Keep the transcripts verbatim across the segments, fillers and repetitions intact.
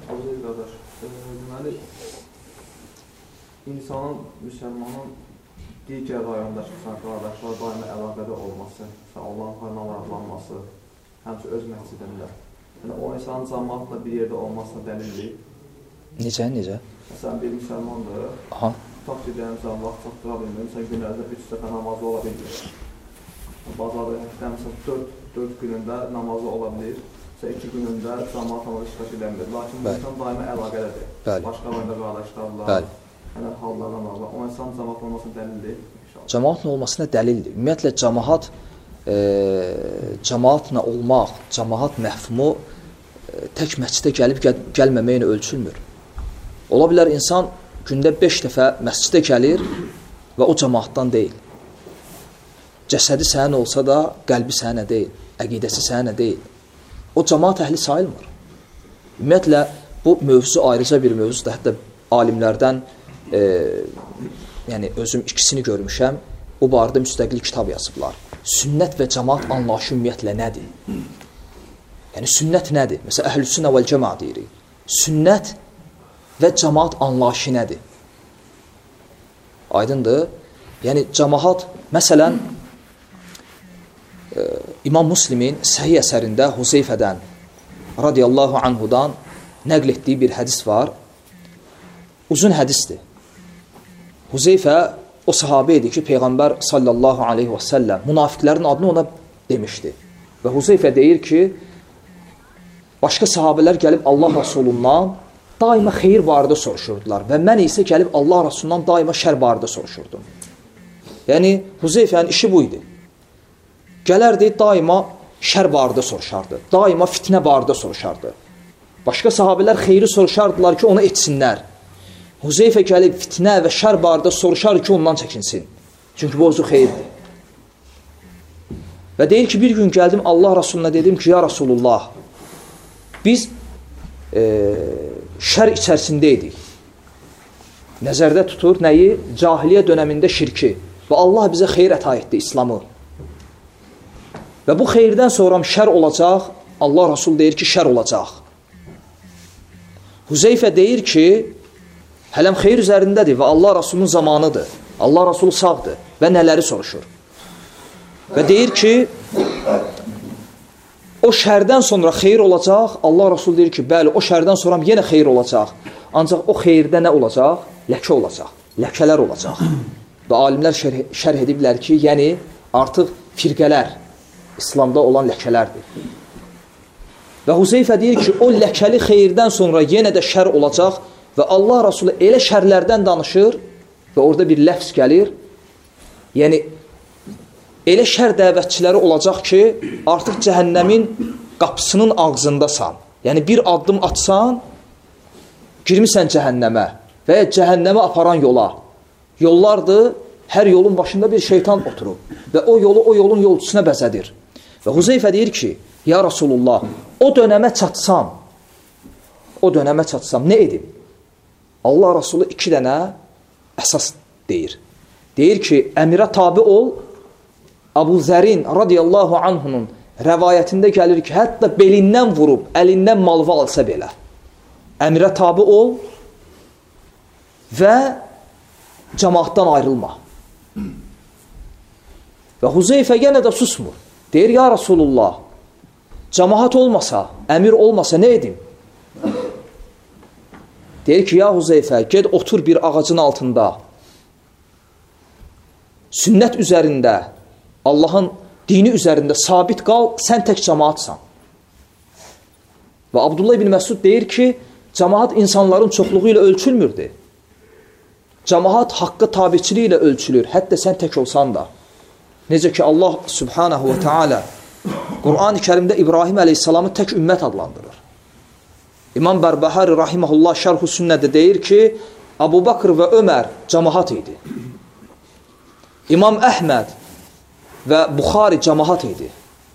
Aziz qardaş, deməli, insanın, müsəlmanın digər rayondakı qardaşlar daimi əlaqədə olması, Allahın xanına adlanması, həmçə öz məscidində. Yəni, o insanın cəmaatla bir yerdə olmasına dəlildir. Necə, necə? Məsələn, bir müsəlmandır, tutaq ki, deyəmsən, vaxt çatdıra bilmir, sən günlərdə üç dəfə namazı ola bilmir. Bazarda həftə, məsələn, dörd günündə namazı ola bilir. iki günündə cəmaat namazı iştirak edəmir. Lakin bu insan daimi əlaqədədir. Başqa rayonda qardaşlarla, yəni hallardan Allah. O insan cəmaat olmasına dəlildir. Cəmaatla olmasına dəlildir. Ümumiyyətlə, cəmaat e, cəmaatla olmaq, cəmaat məhfumu e, tək məscidə gəlib gəl gəlməməklə ölçülmür. Ola bilər, insan gündə beş dəfə məscidə gəlir və o cəmaatdan deyil. Cəsədi sənin olsa da, qəlbi sənə deyil, əqidəsi sənə deyil. O cəmaat əhli sayılmır. Ümumiyyətlə, bu mövzu ayrıca bir mövzudur. Hətta alimlərdən e, yəni özüm ikisini görmüşəm. O barədə müstəqil kitab yazıblar. Sünnət və cəmaat anlayışı ümumiyyətlə nədir? Yəni, sünnət nədir? Məsələn, əhlüsünnə vəl cəmaat deyirik. Sünnət və cəmaat anlayışı nədir? Aydındır. Yəni, cəmaat, məsələn, İmam Müslimin səhih əsərində Huzeyfədən radiyallahu anhudan nəql etdiyi bir hədis var. Uzun hədisdir. Huzeyfə o sahabə idi ki, Peyğəmbər sallallahu aleyhi və səlləm münafiqlərin adını ona demişdi. Və Huzeyfə deyir ki, başqa sahabələr gəlib Allah Rasulundan daima xeyir barədə soruşurdular və mən isə gəlib Allah Rasulundan daima şər barədə soruşurdum. Yəni, Huzeyfənin işi bu idi. Gələrdi, daima şər barədə soruşardı. Daima fitnə barədə soruşardı. Başqa sahabələr xeyri soruşardılar ki, onu etsinlər. Huzeyfə gəlib fitnə və şər barədə soruşar ki, ondan çəkinsin. Çünki bu ozu xeyirdir. Və deyir ki, bir gün gəldim Allah Rasuluna dedim ki, ya Rasulullah, biz e, şər içərisində idik. Nəzərdə tutur nəyi? Cahiliyyə dönəmində şirki. Və Allah bizə xeyir əta etdi, İslamı. Və bu xeyirdən sonra şər olacaq, Allah Rasul deyir ki, şər olacaq. Huzeyfə deyir ki, hələm xeyir üzərindədir və Allah Rasulun zamanıdır. Allah Rasul sağdır və nələri soruşur. Və deyir ki, o şərdən sonra xeyir olacaq, Allah Rasul deyir ki, bəli, o şərdən sonra yenə xeyir olacaq. Ancaq o xeyirdə nə olacaq? Ləkə olacaq, ləkələr olacaq. Və alimlər şərh, şərh ediblər ki, yəni artıq firqələr, İslamda olan ləkələrdir. Və Huzeyfə deyir ki, o ləkəli xeyirdən sonra yenə də şər olacaq və Allah Rasulü elə şərlərdən danışır və orada bir ləfz gəlir. Yəni, elə şər dəvətçiləri olacaq ki, artıq cəhənnəmin qapısının ağzındasan. Yəni, bir addım atsan, girmirsən cəhənnəmə və ya cəhənnəmə aparan yola. Yollardır, hər yolun başında bir şeytan oturub və o yolu o yolun yolcusuna bəzədir. Və Huzeyfə deyir ki, ya Rasulullah, o dönəmə çatsam, o dönəmə çatsam, nə edim? Allah Rasulü iki dənə əsas deyir. Deyir ki, əmirə tabi ol, Abu Zərin radiyallahu anhunun rəvayətində gəlir ki, hətta belindən vurub, əlindən malva alsa belə. Əmirə tabi ol və cəmaatdan ayrılma. Və Huzeyfə yenə də susmur. Deyir, ya Rasulullah, cəmaat olmasa, əmir olmasa nə edim? Deyir ki, ya Huzeyfə, ged otur bir ağacın altında. Sünnət üzərində, Allahın dini üzərində sabit qal, sən tək cəmaatsan. Və Abdullah ibn Məsud deyir ki, cəmaat insanların çoxluğu ilə ölçülmürdü. Cəmaat haqqa tabiçiliyi ilə ölçülür, hətta sən tək olsan da. Necə ki, Allah subhanahu və teala Qur'an-ı Kərimdə İbrahim əleyhissalamı tək ümmət adlandırır. İmam Bərbəhari rahiməhullah şərh-ü sünnədə deyir ki, Abu Bakr və Ömər cəmaat idi. İmam Əhməd və Buxari cəmaat idi.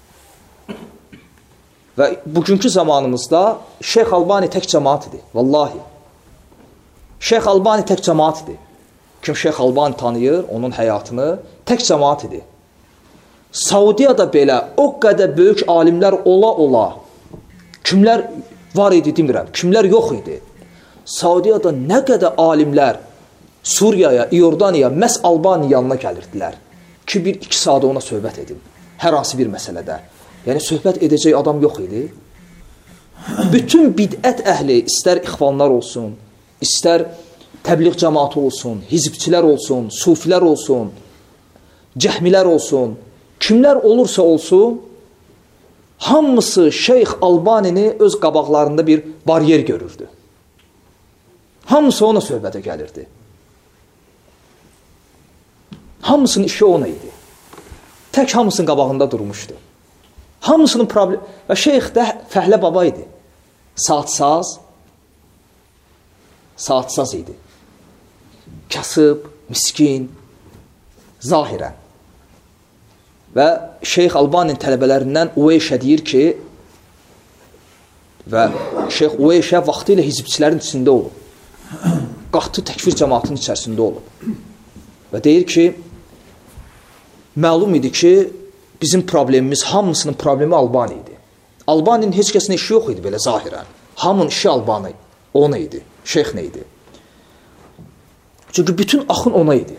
Və bugünkü zamanımızda Şeyx Albani tək cəmaat idi. Vallahi. Şeyx Albani tək cəmaat idi. Kim Şeyx Albani tanıyır, onun həyatını, tək cəmaat idi. Saudiyada belə o qədər böyük alimlər ola-ola, kimlər Var idi demirəm. Kimlər yox idi? Saudiyada nə qədər alimlər Suriyaya, İordaniya, məhz Albaniya yanına gəlirdilər ki, bir iki saat ona söhbət edim. Hər hansı bir məsələdə. Yəni, söhbət edəcək adam yox idi. Bütün bidət əhli, istər ixvanlar olsun, istər təbliğ cəmaatı olsun, hizbçilər olsun, sufilər olsun, cəhmilər olsun, kimlər olursa olsun, hamısı Şeyx Albanini öz qabaqlarında bir baryer görürdü. Hamısı ona söhbətə gəlirdi. Hamısının işi ona idi. Tək hamısının qabağında durmuşdu. Hamısının problemi... Və şeyx də fəhlə baba idi. Saatsaz, saatsaz idi. Kasıb, miskin, zahirən. Və Şeyx Albaninin tələbələrindən Uveyşə deyir ki, və Şeyx Uveyşə vaxtı ilə hizbçilərin içində olub. Qatı təkfir cəmaatının içərisində olub. Və deyir ki, məlum idi ki, bizim problemimiz, hamısının problemi Albani idi. Albaninin heç kəsin işi yox idi belə zahirən. Hamının işi Albani, ona idi. Şeyx nə idi? Çünki bütün axın ona idi.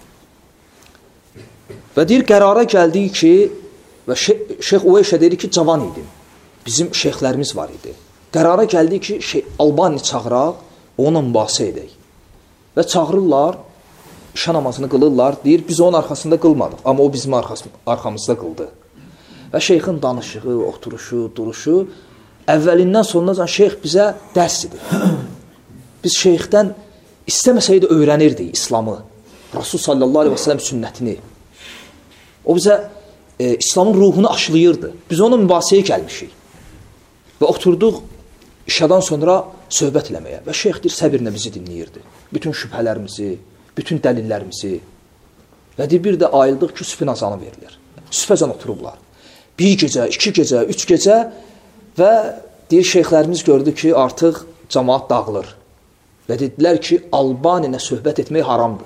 Və deyir, qərara gəldik ki, və Şeyx Uveyşə deyir ki, cavan idim. Bizim şeyxlərimiz var idi. Qərara gəldik ki, şey, Albani çağıraq, onunla mübahisə edək. Və çağırırlar, işə namazını qılırlar, deyir, biz onun arxasında qılmadıq, amma o bizim arxamızda qıldı. Və şeyxin danışığı, oturuşu, duruşu, əvvəlindən sonuna şeyx bizə dərs idi. Biz şeyxdən istəməsəydi öyrənirdik İslamı, Rasul sallallahu aleyhi və səlləm sünnətini. O bizə e, İslamın ruhunu aşılayırdı. Biz onun mübahisəyə gəlmişik. Və oturduq işədən sonra söhbət eləməyə. Və şeyx deyir, səbirlə bizi dinləyirdi. Bütün şübhələrimizi, bütün dəlillərimizi. Və deyir, bir də ayıldıq ki, sübhün azanı verilir. Sübhəcən oturublar. Bir gecə, iki gecə, üç gecə və deyir, şeyxlərimiz gördü ki, artıq cəmaat dağılır. Və dedilər ki, Albaninə söhbət etmək haramdır.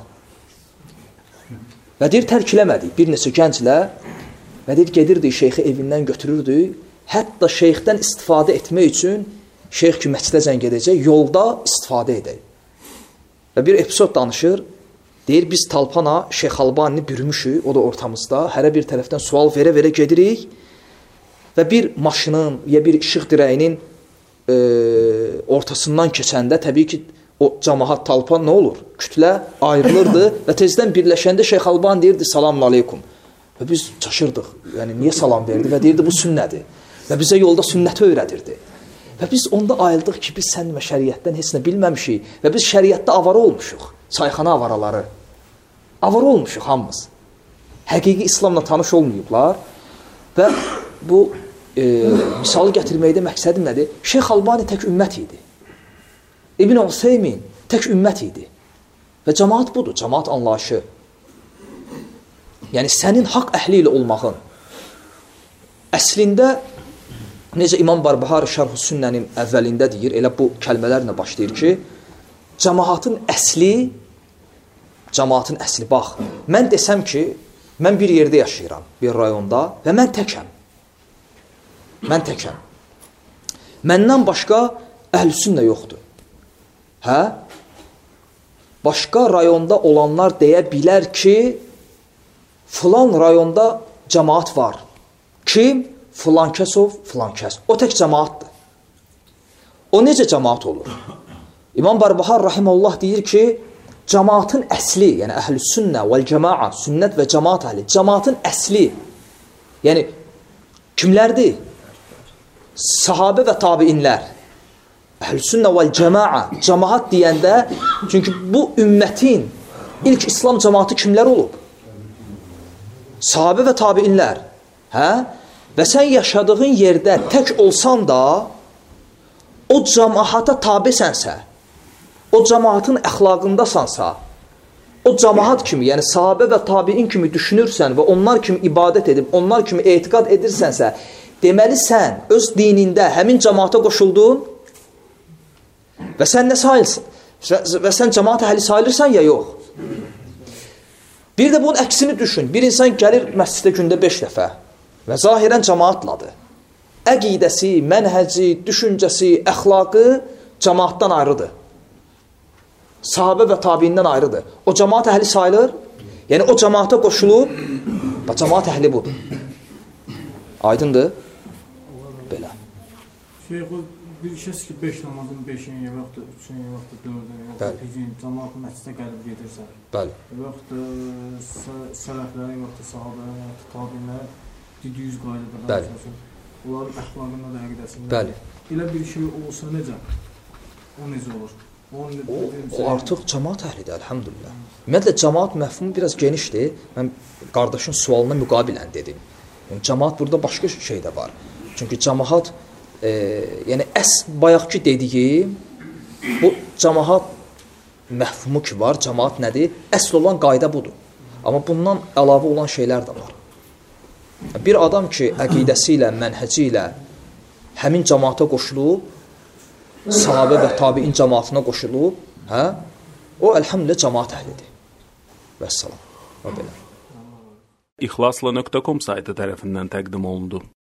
Və deyir, tərk eləmədik bir neçə gənclə və deyir, gedirdik, şeyxi evindən götürürdük. Hətta şeyxdən istifadə etmək üçün şeyx ki, məscidə zəng edəcək, yolda istifadə edək. Və bir episod danışır, deyir, biz Talpana Şeyx Albanini bürümüşük, o da ortamızda, hərə bir tərəfdən sual verə-verə gedirik və bir maşının, ya bir işıq dirəyinin e, ortasından keçəndə təbii ki, o cəmahat Talpan nə olur? Kütlə ayrılırdı və tezdən birləşəndə Şeyx Alban deyirdi, salamun aleykum. Və biz çaşırdıq, yəni niyə salam verdi və deyirdi, bu sünnədir. Və bizə yolda sünnəti öyrədirdi. Və biz onda ayıldıq ki, biz sən və şəriətdən heç nə bilməmişik və biz şəriətdə avara olmuşuq, çayxana avaraları. Avara olmuşuq hamımız. Həqiqi İslamla tanış olmayıblar və bu e, misalı gətirməkdə məqsədim nədir? Şeyx Albani tək ümmət idi. İbn Useymin tək ümmət idi. Və cəmaat budur, cəmaat anlayışı. Yəni, sənin haqq əhli ilə olmağın. Əslində, necə İmam Barbahari Şərh-ü Sünnənin əvvəlində deyir, elə bu kəlmələrlə başlayır ki, cəmaatın əsli, cəmaatın əsli, bax, mən desəm ki, mən bir yerdə yaşayıram, bir rayonda və mən təkəm. Mən təkəm. Məndən başqa əhl-i sünnə yoxdur. Hə? Başqa rayonda olanlar deyə bilər ki, filan rayonda cəmaat var. Kim? Filan kəsov, filan kəs. O tək cəmaatdır. O necə cəmaat olur? İmam Barbahar Rahimullah deyir ki, cəmaatın əsli, yəni əhl-i sünnə vəl-cəmaa, sünnət və cəmaat əhli, cəmaatın əsli, yəni kimlərdir? Sahabə və tabiinlər. Əhl-i sünnə vəl-cəmaa, cəmaat deyəndə, çünki bu ümmətin ilk İslam cəmaatı kimlər olub? Sahabə və tabiinlər. Hə? Və sən yaşadığın yerdə tək olsan da, o cəmaata tabisənsə, o cəmaatın əxlaqındasansa, o cəmaat kimi, yəni sahabə və tabiin kimi düşünürsən və onlar kimi ibadət edib, onlar kimi etiqad edirsənsə, deməli sən öz dinində həmin cəmaata qoşuldun və sən nə sayılsın? Və sən cəmaat əhli sayılırsan ya yox. Bir də bunun əksini düşün. Bir insan gəlir məscidə gündə beş dəfə və zahirən cəmaatladır. əqidəsi, mənhəci, düşüncəsi, əxlaqı cəmaatdan ayrıdır. Sahabə və tabiindən ayrıdır. O cəmaat əhli sayılır. Yəni o cəmaata qoşulub, bax cəmaat əhli budur. Aydındır? Belə. Şeyh, o bir şəxs ki, beş namazın beşini, yaxud da üçün, yaxud da dördünü, yaxud da bizim cəmaatın məscidə gəlib gedirsə, yaxud da sələflərin, yaxud da sahabələrin, yaxud da tabinlərin yüz qaydada razı onların əxlaqında da əqidəsində. Elə bir şey olsa necə? O necə olur? O, o artıq cəmaat əhlidir, əlhamdülillah. Ümumiyyətlə, cəmaat məfhumu biraz genişdir. Mən qardaşın sualına müqabilən dedim. Yəni, cəmaat burada başqa şey də var. Çünki cəmaat, e, yəni əs bayaqki dediyim, bu cəmaat məfhumu ki var, cəmaat nədir? Əsl olan qayda budur. Amma bundan əlavə olan şeylər də var. Bir adam ki, əqidəsi ilə, mənhəci ilə həmin cəmaata qoşulub, sahabə və tabiin cəmaatına qoşulub, hə? O, əlhamdülillah, cəmaat əhlidir. Vəssalam. O belə. İxlasla nöqtə com saytı tərəfindən təqdim olundu.